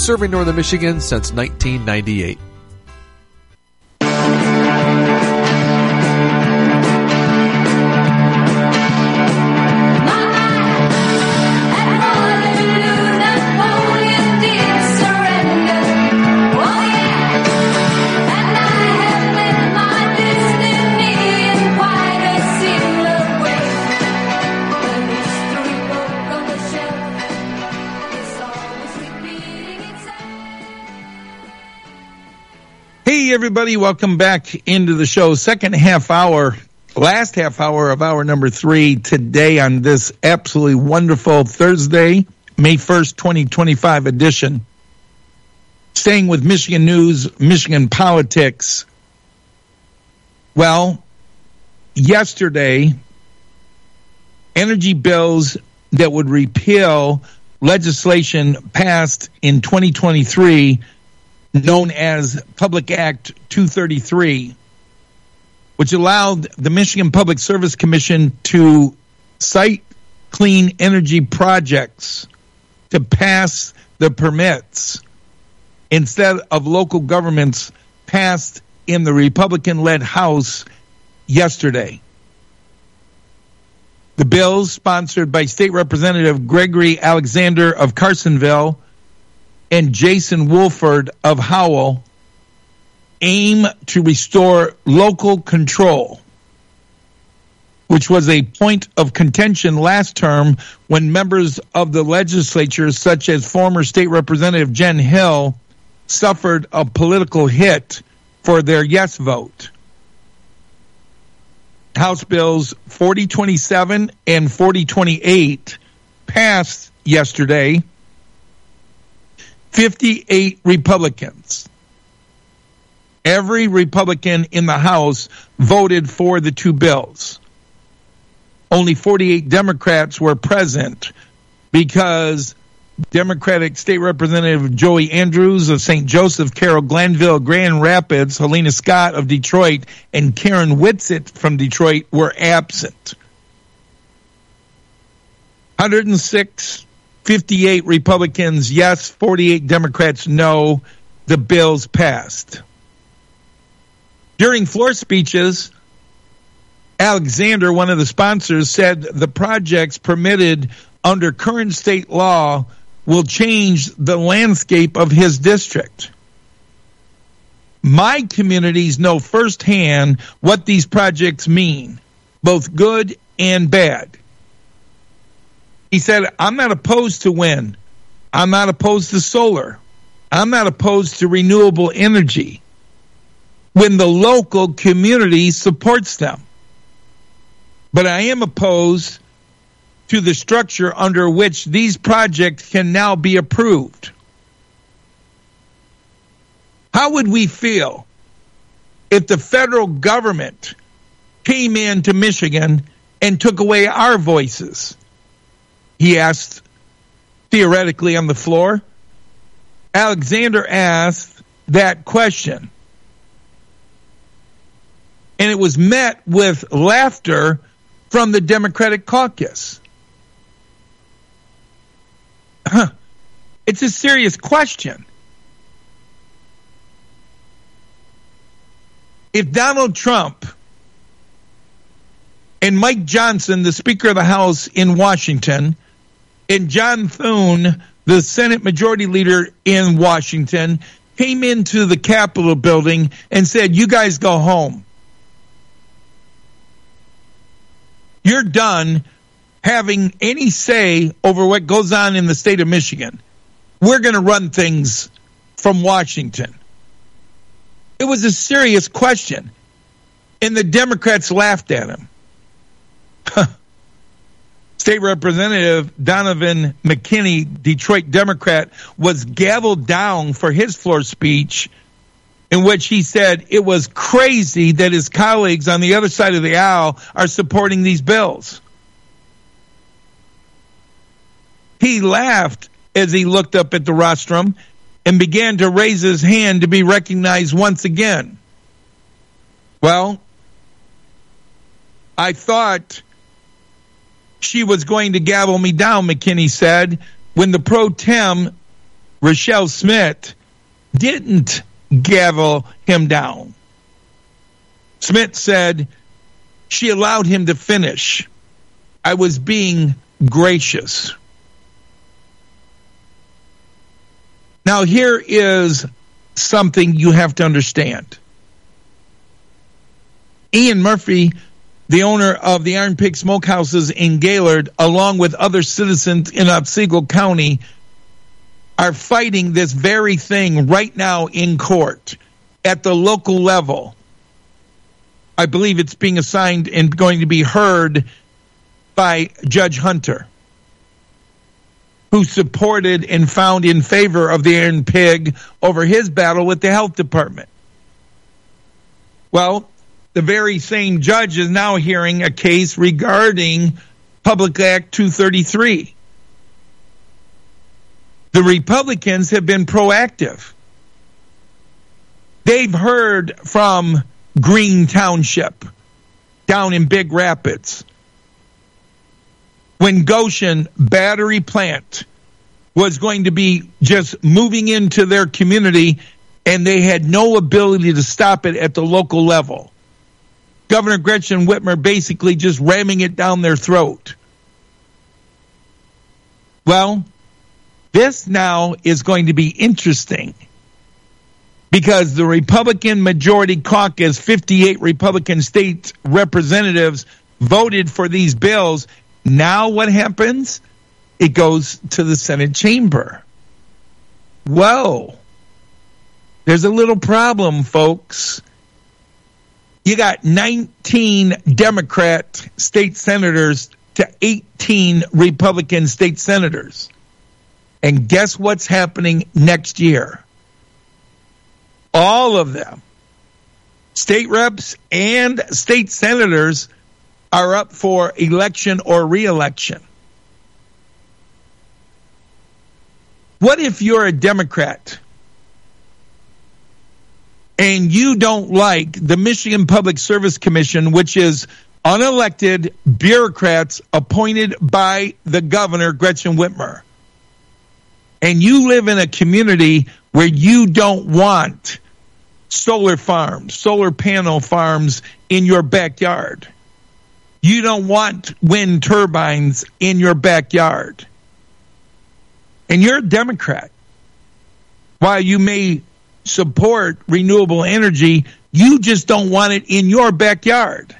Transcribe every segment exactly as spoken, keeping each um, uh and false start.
serving Northern Michigan since nineteen ninety-eight. Everybody, welcome back into the show. Second half hour, last half hour of hour number three today on this absolutely wonderful Thursday, May first, twenty twenty-five edition. Staying with Michigan news, Michigan politics. Well, yesterday, energy bills that would repeal legislation passed in twenty twenty-three known as Public Act two thirty-three, which allowed the Michigan Public Service Commission to cite clean energy projects to pass the permits instead of local governments, passed in the Republican-led House yesterday. The bills, sponsored by State Representative Gregory Alexander of Carsonville and Jason Wolford of Howell, aim to restore local control, which was a point of contention last term when members of the legislature, such as former State Representative Jen Hill, suffered a political hit for their yes vote. House Bills forty twenty-seven and forty twenty-eight passed yesterday. fifty-eight Republicans. Every Republican in the House voted for the two bills. Only forty-eight Democrats were present because Democratic State Representative Joey Andrews of Saint Joseph, Carroll Glanville, Grand Rapids, Helena Scott of Detroit, and Karen Whitsitt from Detroit were absent. one hundred six fifty-eight Republicans, yes. forty-eight Democrats, no. The bills passed. During floor speeches, Alexander, one of the sponsors, said the projects permitted under current state law will change the landscape of his district. My communities know firsthand what these projects mean, both good and bad. He said, I'm not opposed to wind. I'm not opposed to solar. I'm not opposed to renewable energy when the local community supports them. But I am opposed to the structure under which these projects can now be approved. How would we feel if the federal government came into Michigan and took away our voices? He asked theoretically on the floor. Alexander asked that question. And it was met with laughter from the Democratic caucus. Huh. It's a serious question. If Donald Trump and Mike Johnson, the Speaker of the House in Washington, and John Thune, the Senate Majority Leader in Washington, came into the Capitol building and said, you guys go home. You're done having any say over what goes on in the state of Michigan. We're going to run things from Washington. It was a serious question, and the Democrats laughed at him. State Representative Donovan McKinney, Detroit Democrat, was gavelled down for his floor speech in which he said it was crazy that his colleagues on the other side of the aisle are supporting these bills. He laughed as he looked up at the rostrum and began to raise his hand to be recognized once again. Well, I thought she was going to gavel me down, McKinney said, when the pro tem Rochelle Smith didn't gavel him down. Smith said she allowed him to finish. I was being gracious. Now, here is something you have to understand. Ian Murphy, the owner of the Iron Pig Smokehouses in Gaylord, along with other citizens in Otsego County, are fighting this very thing right now in court at the local level. I believe it's being assigned and going to be heard by Judge Hunter, who supported and found in favor of the Iron Pig over his battle with the health department. Well, the very same judge is now hearing a case regarding Public Act two thirty-three. The Republicans have been proactive. They've heard from Green Township down in Big Rapids, when Goshen Battery Plant was going to be just moving into their community, and they had no ability to stop it at the local level. Governor Gretchen Whitmer basically just ramming it down their throat. Well, this now is going to be interesting, because the Republican Majority Caucus, fifty-eight Republican state representatives, voted for these bills. Now what happens? It goes to the Senate chamber. Whoa. There's a little problem, folks. You got nineteen Democrat state senators to eighteen Republican state senators. And guess what's happening next year? All of them, state reps and state senators, are up for election or re-election. What if you're a Democrat and you don't like the Michigan Public Service Commission, which is unelected bureaucrats appointed by the governor, Gretchen Whitmer, and you live in a community where you don't want solar farms, solar panel farms in your backyard? You don't want wind turbines in your backyard. And you're a Democrat. While you may support renewable energy, you just don't want it in your backyard.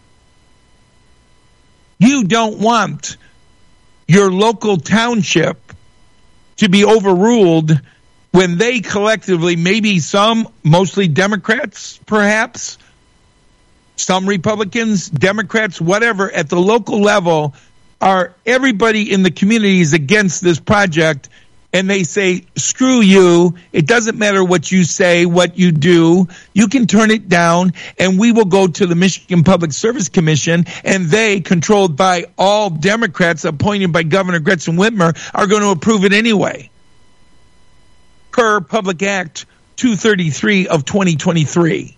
You don't want your local township to be overruled when they collectively, maybe some, mostly Democrats perhaps, some Republicans, Democrats, whatever, at the local level, are everybody in the community is against this project, and they say, screw you, it doesn't matter what you say, what you do, you can turn it down, and we will go to the Michigan Public Service Commission, and they, controlled by all Democrats appointed by Governor Gretchen Whitmer, are going to approve it anyway, per Public Act two thirty-three of twenty twenty-three.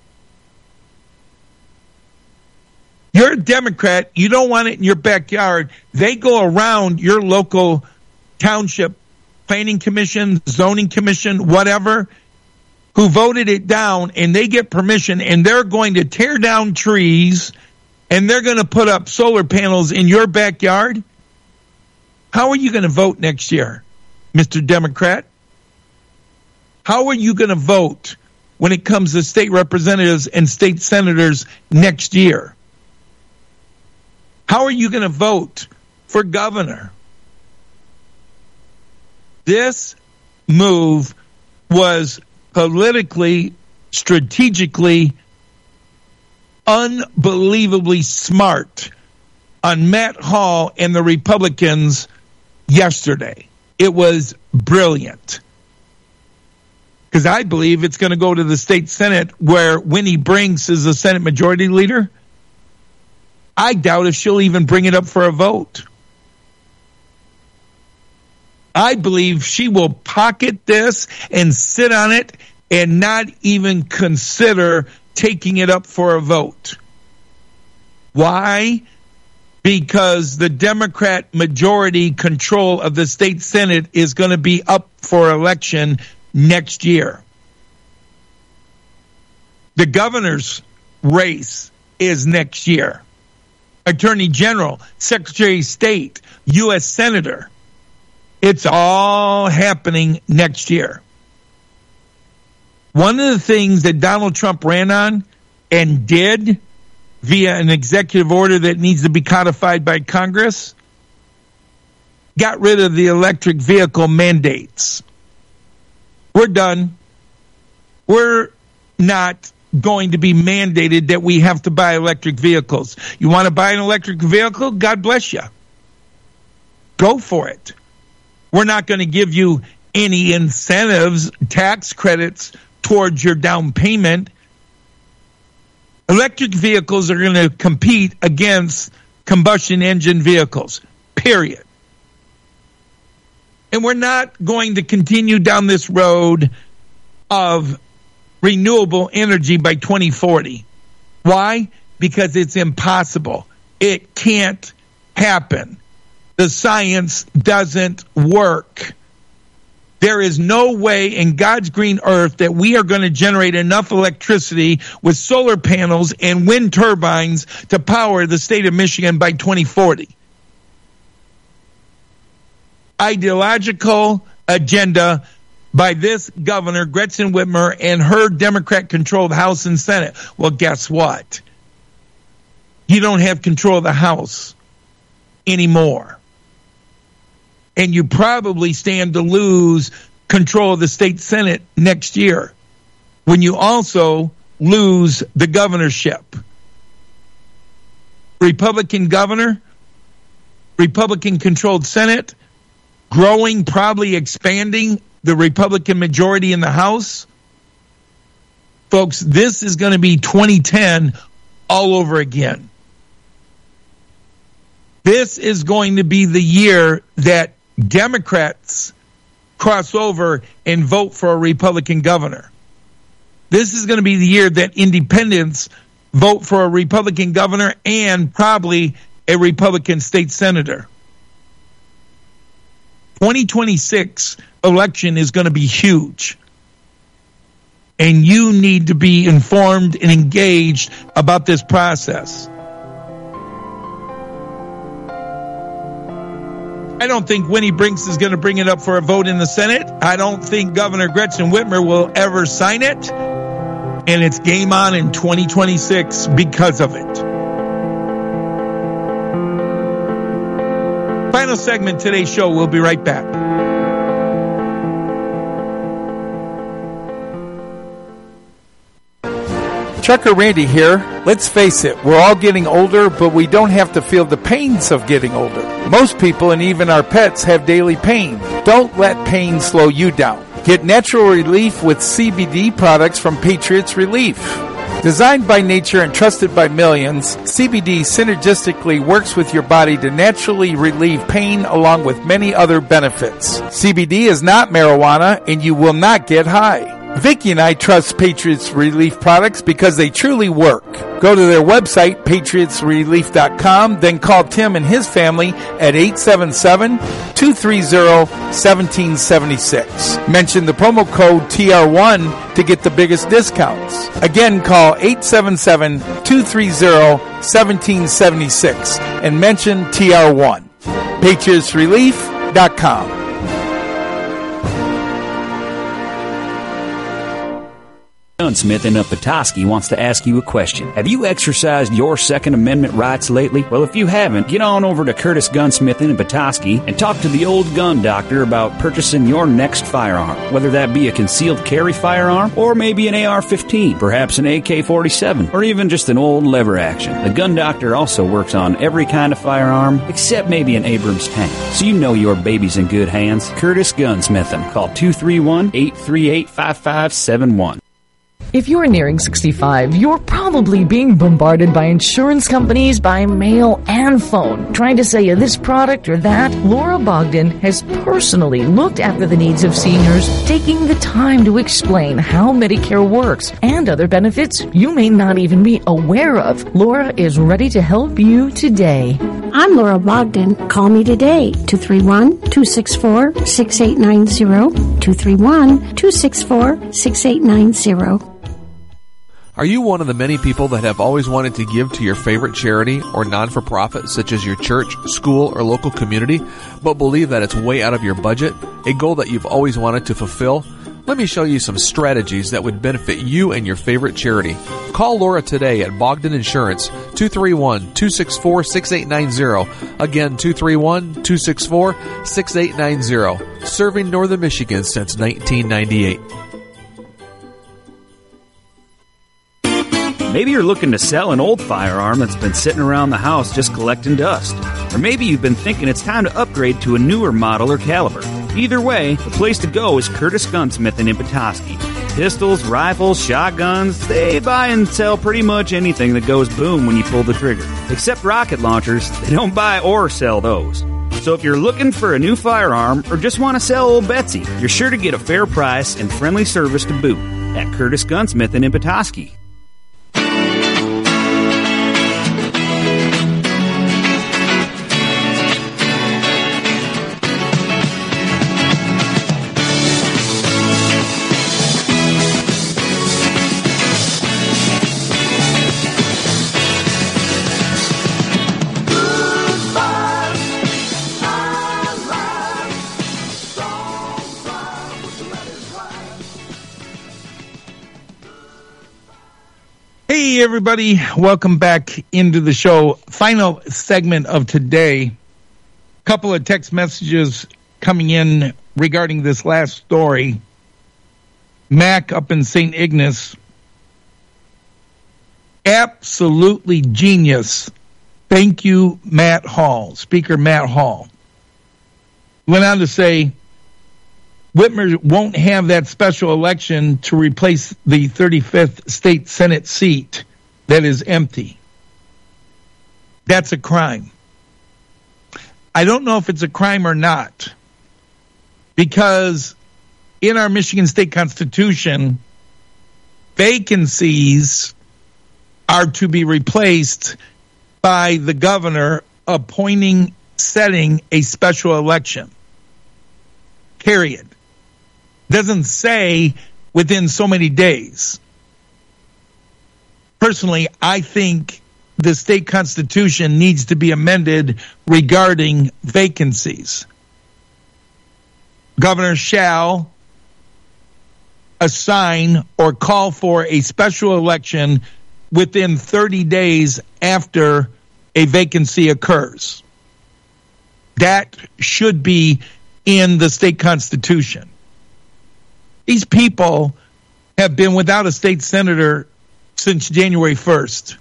You're a Democrat, you don't want it in your backyard. They go around your local township planning commission, zoning commission, whatever, who voted it down, and they get permission, and they're going to tear down trees, and they're going to put up solar panels in your backyard. How are you going to vote next year, Mister Democrat? How are you going to vote when it comes to state representatives and state senators next year? How are you going to vote for governor? This move was politically, strategically, unbelievably smart on Matt Hall and the Republicans yesterday. It was brilliant. Because I believe it's going to go to the state Senate, where Winnie Brinks is the Senate Majority Leader. I doubt if she'll even bring it up for a vote. I believe she will pocket this and sit on it and not even consider taking it up for a vote. Why? because the Democrat majority control of the state Senate is going to be up for election next year. The governor's race is next year. Attorney General, Secretary of State, U S Senator. It's all happening next year. One of the things that Donald Trump ran on and did via an executive order that needs to be codified by Congress, got rid of the electric vehicle mandates. We're done. We're not going to be mandated that we have to buy electric vehicles. You want to buy an electric vehicle? God bless you. Go for it. We're not going to give you any incentives, tax credits towards your down payment. Electric vehicles are going to compete against combustion engine vehicles, period. And we're not going to continue down this road of renewable energy by twenty forty. Why? Because it's impossible. It can't happen. The science doesn't work. There is no way in God's green earth that we are going to generate enough electricity with solar panels and wind turbines to power the state of Michigan by twenty forty. Ideological agenda by this governor, Gretchen Whitmer, and her Democrat-controlled House and Senate. Well, guess what? You don't have control of the House anymore. And you probably stand to lose control of the state Senate next year when you also lose the governorship. Republican governor, Republican-controlled Senate, growing, probably expanding the Republican majority in the House. Folks, this is going to be twenty ten all over again. This is going to be the year that Democrats cross over and vote for a Republican governor. This is going to be the year that independents vote for a Republican governor and probably a Republican state senator. twenty twenty-six election is going to be huge. And you need to be informed and engaged about this process. I don't think Winnie Brinks is going to bring it up for a vote in the Senate. I don't think Governor Gretchen Whitmer will ever sign it. And it's game on in twenty twenty-six because of it. Final segment, today's show. We'll be right back. Trucker Randy here. Let's face it, we're all getting older, but we don't have to feel the pains of getting older. Most people and even our pets have daily pain. Don't let pain slow you down. Get natural relief with C B D products from Patriots Relief. Designed by nature and trusted by millions, C B D synergistically works with your body to naturally relieve pain along with many other benefits. C B D is not marijuana and you will not get high. Vicki and I trust Patriots Relief products because they truly work. Go to their website, patriots relief dot com, then call Tim and his family at eight seven seven, two three zero, one seven seven six. Mention the promo code T R one to get the biggest discounts. Again, call eight seven seven, two three zero, one seven seven six and mention T R one. patriots relief dot com. Gunsmith in Petoskey wants to ask you a question. Have you exercised your Second Amendment rights lately? Well, if you haven't, get on over to Curtis Gunsmith in Petoskey and talk to the old gun doctor about purchasing your next firearm. Whether that be a concealed carry firearm or maybe an A R fifteen, perhaps an A K forty-seven, or even just an old lever action. The gun doctor also works on every kind of firearm except maybe an Abrams tank. So you know your baby's in good hands. Curtis Gunsmith. Call two three one, eight three eight, five five seven one. If you're nearing sixty-five, you're probably being bombarded by insurance companies by mail and phone, trying to sell you this product or that. Laura Bogdan has personally looked after the needs of seniors, taking the time to explain how Medicare works and other benefits you may not even be aware of. Laura is ready to help you today. I'm Laura Bogdan. Call me today, two three one, two six four, six eight nine zero, two three one, two six four, six eight nine zero. Are you one of the many people that have always wanted to give to your favorite charity or non-for-profit, such as your church, school, or local community, but believe that it's way out of your budget, a goal that you've always wanted to fulfill? Let me show you some strategies that would benefit you and your favorite charity. Call Laura today at Bogdan Insurance, two three one, two six four, six eight nine zero. Again, two three one, two six four, six eight nine zero. Serving Northern Michigan since nineteen ninety-eight. Maybe you're looking to sell an old firearm that's been sitting around the house just collecting dust. Or maybe you've been thinking it's time to upgrade to a newer model or caliber. Either way, the place to go is Curtis Gunsmithing in Petoskey. Pistols, rifles, shotguns, they buy and sell pretty much anything that goes boom when you pull the trigger. Except rocket launchers, they don't buy or sell those. So if you're looking for a new firearm or just want to sell old Betsy, you're sure to get a fair price and friendly service to boot at Curtis Gunsmithing in Petoskey. Hey, everybody. Welcome back into the show. Final segment of today. Couple of text messages coming in regarding this last story. Mac up in Saint Ignace. Absolutely genius. Thank you, Matt Hall. Speaker Matt Hall. Went on to say, Whitmer won't have that special election to replace the thirty-fifth state Senate seat that is empty. That's a crime. I don't know if it's a crime or not, because in our Michigan State Constitution, vacancies are to be replaced by the governor appointing, setting a special election. Period. Doesn't say within so many days. Personally, I think the state constitution needs to be amended regarding vacancies. Governor shall assign or call for a special election within thirty days after a vacancy occurs. That should be in the state constitution. These people have been without a state senator since January first.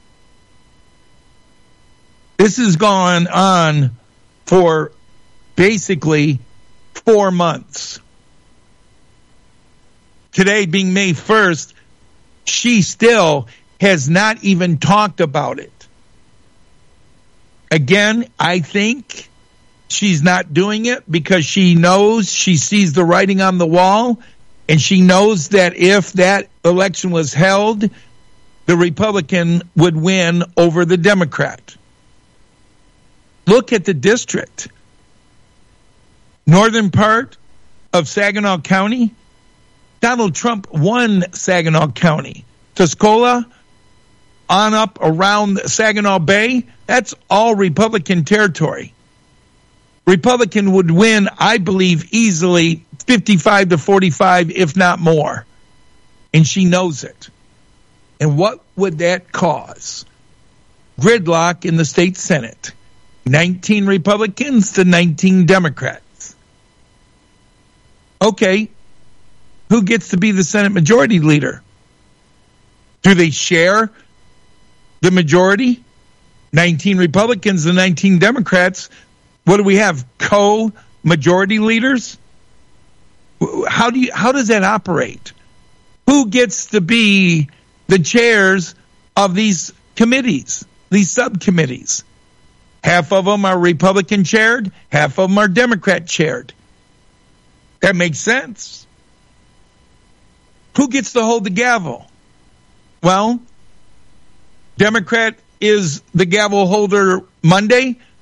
This has gone on for basically four months. Today being May first, she still has not even talked about it. Again, I think she's not doing it because she knows, she sees the writing on the wall, and she knows that if that election was held, the Republican would win over the Democrat. Look at the district. Northern part of Saginaw County, Donald Trump won Saginaw County. Tuscola, on up around Saginaw Bay, that's all Republican territory. Republican would win, I believe, easily fifty-five to forty-five, if not more. And she knows it. And what would that cause? Gridlock in the state Senate. nineteen Republicans to nineteen Democrats. Okay, who gets to be the Senate Majority Leader? Do they share the majority? nineteen Republicans and nineteen Democrats. What do we have? Co-majority leaders? How do you, how does that operate? Who gets to be the chairs of these committees, these subcommittees? Half of them are Republican chaired, half of them are Democrat chaired. That makes sense. Who gets to hold the gavel? Well, Democrat is the gavel holder Monday,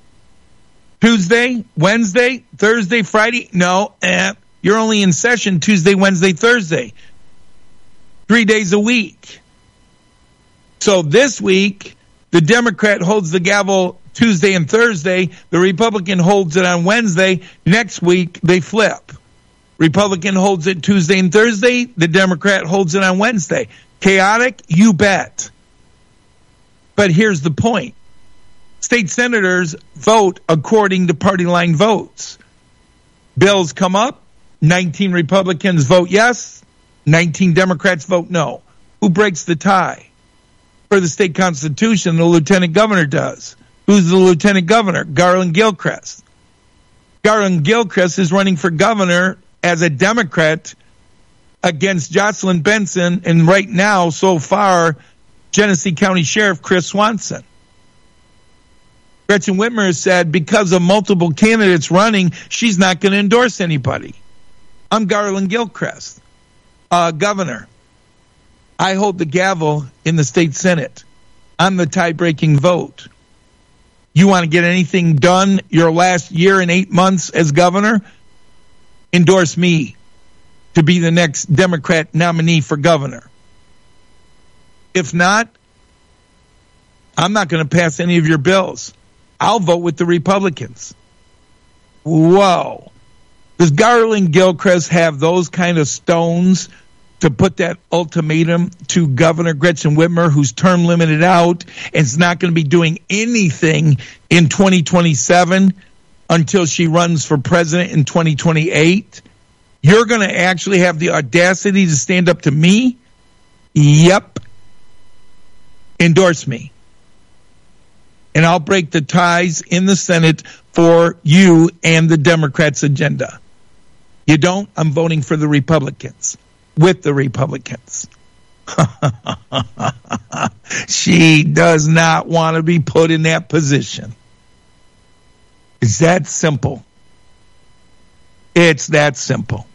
Tuesday, Wednesday, Thursday, Friday? No, eh, you're only in session Tuesday, Wednesday, Thursday. Three days a week. So this week, the Democrat holds the gavel Tuesday and Thursday. The Republican holds it on Wednesday. Next week, they flip. Republican holds it Tuesday and Thursday. The Democrat holds it on Wednesday. Chaotic? You bet. But here's the point. State senators vote according to party line votes. Bills come up. nineteen Republicans vote yes. nineteen Democrats vote no. Who breaks the tie? For the state constitution, the lieutenant governor does. Who's the lieutenant governor? Garland Gilchrist. Garland Gilchrist is running for governor as a Democrat against Jocelyn Benson, and right now, so far, Genesee County Sheriff Chris Swanson. Gretchen Whitmer has said because of multiple candidates running, she's not going to endorse anybody. I'm Garland Gilchrist, uh, governor. I hold the gavel in the state Senate. I'm the tie-breaking vote. You want to get anything done your last year and eight months as governor? Endorse me to be the next Democrat nominee for governor. If not, I'm not going to pass any of your bills. I'll vote with the Republicans. Whoa. Does Garland Gilchrist have those kind of stones to put that ultimatum to Governor Gretchen Whitmer, who's term limited out and is not going to be doing anything in twenty twenty-seven until she runs for president in twenty twenty-eight? You're going to actually have the audacity to stand up to me? Yep. Endorse me. And I'll break the ties in the Senate for you and the Democrats' agenda. You don't? I'm voting for the Republicans. With the Republicans. She does not want to be put in that position. It's that simple. It's that simple.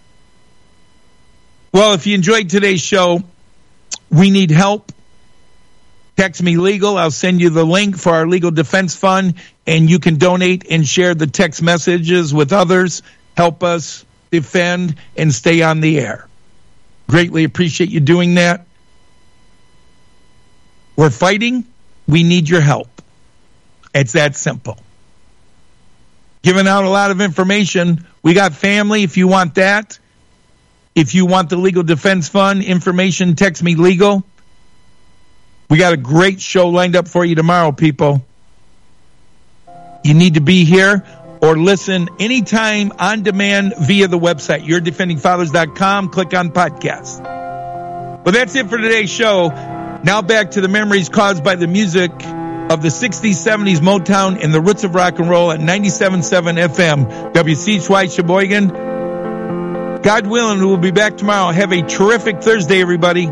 Well, if you enjoyed today's show, we need help. Text me legal. I'll send you the link for our legal defense fund, and you can donate and share the text messages with others. Help us defend and stay on the air. Greatly appreciate you doing that. We're fighting. We need your help. It's that simple. Giving out a lot of information. We got family if you want that. If you want the Legal Defense Fund information, text me legal. We got a great show lined up for you tomorrow, people. You need to be here or listen anytime on demand via the website, your defending fathers dot com. Click on podcast. Well, that's it for today's show. Now back to the memories caused by the music of the sixties, seventies, Motown, and the roots of rock and roll at ninety-seven point seven F M, W C H Y Sheboygan. God willing, we'll be back tomorrow. Have a terrific Thursday, everybody.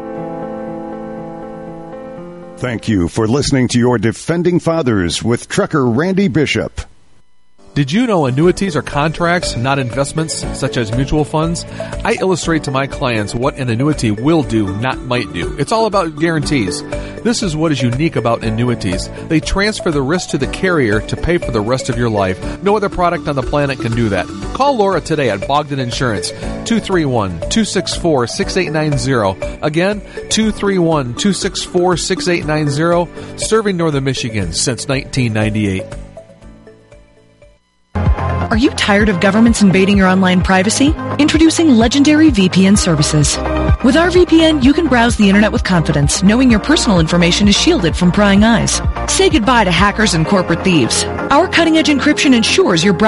Thank you for listening to Your Defending Fathers with Trucker Randy Bishop. Did you know annuities are contracts, not investments, such as mutual funds? I illustrate to my clients what an annuity will do, not might do. It's all about guarantees. This is what is unique about annuities. They transfer the risk to the carrier to pay for the rest of your life. No other product on the planet can do that. Call Laura today at Bogdan Insurance, two three one, two six four, six eight nine zero. Again, two three one, two six four, six eight nine zero. Serving Northern Michigan since nineteen ninety-eight. Are you tired of governments invading your online privacy? Introducing Legendary V P N services. With our V P N, you can browse the internet with confidence, knowing your personal information is shielded from prying eyes. Say goodbye to hackers and corporate thieves. Our cutting-edge encryption ensures your browser